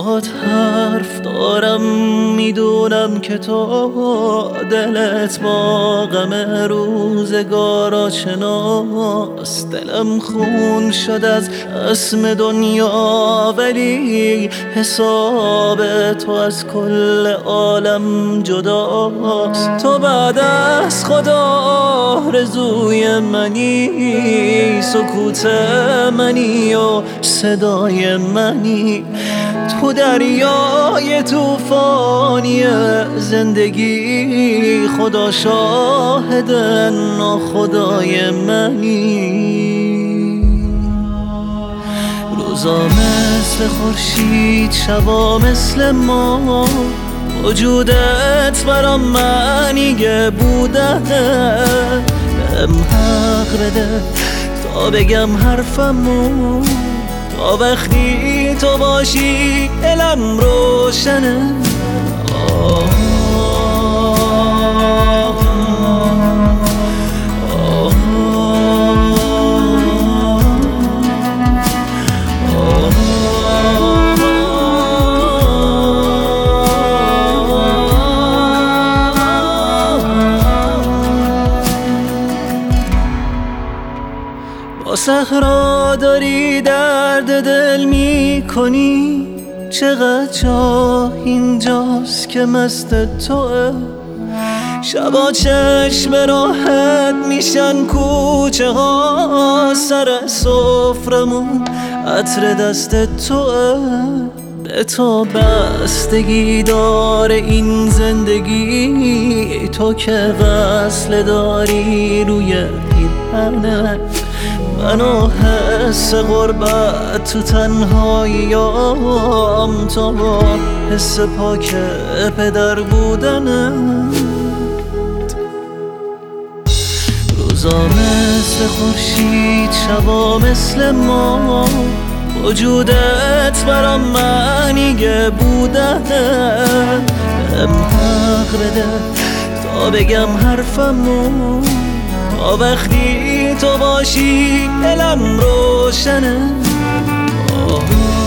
باهات حرف دارم، میدونم که تو دلت با غم روزگار آشناست. دلم خون شد از اسم دنیا، ولی حساب تو از کل عالم جداست. تو بعد از خدا آرزوی منی، سکوت منی و صدای منی. تو دریای طوفانی زندگی، خدا شاهد ناخدای منی. روزا مثل خورشید، شبا مثل ما، وجودت برام معنی بودن. بهم حق بده تا بگم حرفمو، تا وقتی تو باشی دلم روشنه. با صحرا داری درد دل می کنی، چقدر جا اینجاست که مست توه. شبا چشم راحت میشن کوچه ها، سر سفرمون عطر دست توه. به تو بستگی داره این زندگی، تو که وصله داری روی پیرهنت. منو حس غربت تو تنهاییام، تو با حس پاک پدر بودنت. روزا مثل خورشید، شبا مثل ما، وجودت برام معنی بودن. بهم حق بده تا بگم حرفمو، تا وقتی تو باشی دلم روشنه.